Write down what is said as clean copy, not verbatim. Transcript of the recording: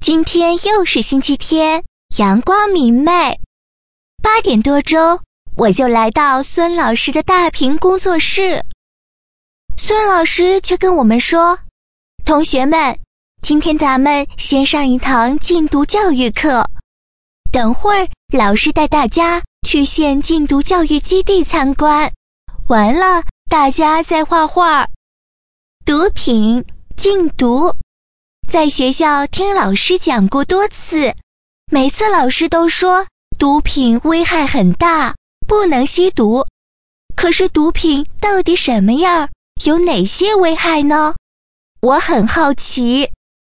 今天又是星期天，阳光明媚。8点多钟，我就来到孙老师的大屏工作室。孙老师却跟我们说，同学们，今天咱们先上一堂禁毒教育课，等会儿老师带大家去县禁毒教育基地参观，完了大家再画画。毒品、禁毒，在学校听老师讲过多次，每次老师都说毒品危害很大，不能吸毒。可是毒品到底什么样，有哪些危害呢？我很好奇。